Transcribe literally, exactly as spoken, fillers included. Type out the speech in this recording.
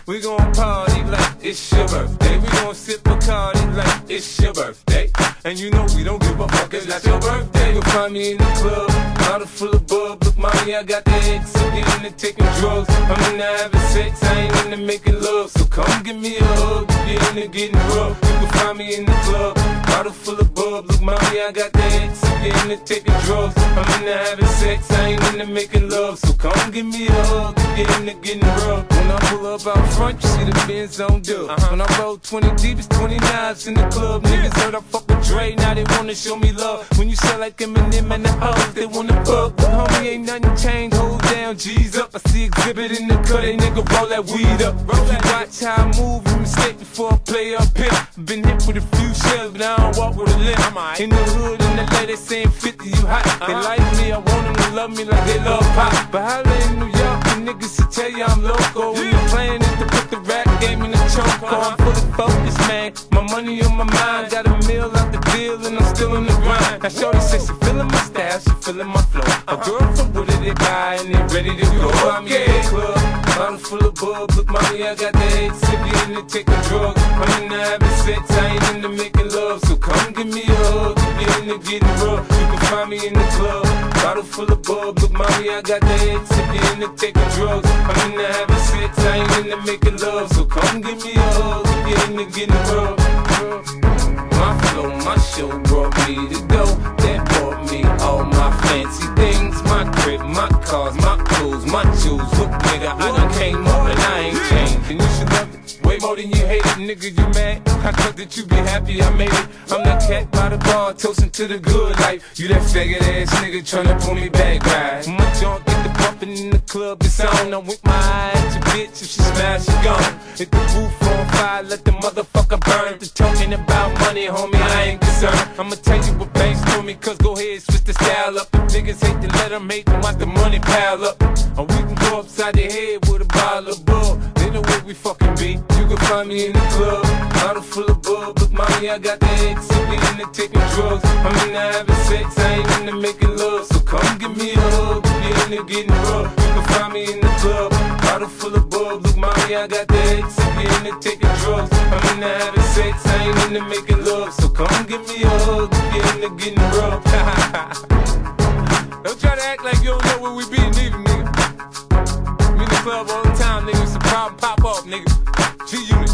We gon' party like it's your birthday. We gon' sip Bacardi like it's your birthday. And you know we don't give a fuck, it's not your birthday. You'll find me in the club, bottle full of bub. Look, mommy, I got the X, so get into taking drugs. I'm into having sex, I ain't into making love. So come give me a hug, get into getting rough. You can find me in the club, bottle full of bub. Look, mommy, I got the X, so get into taking drugs. I'm into having sex, I ain't into making love. So come give me a hug, get into getting rough. When I pull up out front, you see the Benz on dub. Uh-huh. When I roll twenty deep, it's twenty-nines in the club. Niggas heard I fuck with Dre, now they wanna show me love. When you sell like Eminem and the hoes, they wanna fuck. But homie, ain't nothing changed, hold down, G's up. I see exhibit in the cut, they nigga roll that weed up. If you watch how I move, you mistake before I play up here. Been hit with a few shells, but I don't walk with a limp. In the hood, in the lady, they saying fifty, you hot. They like me, I want them to love me like they love pop. But holla in New York, the niggas should tell you I'm loco. When the plan is to put the rap game in the choke. I'm fully focused, man, my money on my mind. Got a meal out the deal and I'm still in the grind. Now shorty says she feeling my style, she feeling my flow. A girl from Wooded, they buy and they ready to go. I'm in the club, bottle full of bub. Look, mommy, I got the X, if you into taking drugs. I'm into having sex, I ain't into making love. So come give me a hug, if you into getting rough. You can find me in the club, bottle full of bub. Look, mommy, I got the X, if you into taking drugs. I'm into having sex, I ain't into making love. So come give me a hug, if you into getting rough. My flow, my show brought me to go. That brought me all my fancy things. My crib, my cars, my clothes, my shoes. Look, nigga, I done came up and I ain't changed. And you should love it way more than you hate it, nigga, you mad? I thought that you be happy I made it. I'm that cat by the bar, toasting to the good life. You that faggot ass nigga tryna pull me back, right? My junk get the bumpin' in the club, it's on. I'm with my eye at your bitch, if she smash, she gone. Hit the roof on fire, let the motherfucker burn. The talking about money, homie, I ain't concerned. I'ma tell you what banks do me, cause go ahead, switch the style up. If niggas hate to let them hate them, watch the money pile up. Or we can go upside the head with a bottle of bug. They know where we fucking be. You can find me in the club, bottle full of bub. Look, mommy, I got the X, if you into taking drugs. I'm into having sex, I ain't into making love. So come give me a hug, if you into getting rough. You can find me in the club, bottle full of bub. Look, mommy, I got the X, if you into taking drugs. I'm into having sex, I ain't into making love. So come give me a hug, if you into getting rough. Don't try to act like you don't know where we be, neither, nigga. I'm in the club all the time, nigga. It's a problem, pop up, nigga. G-Unit.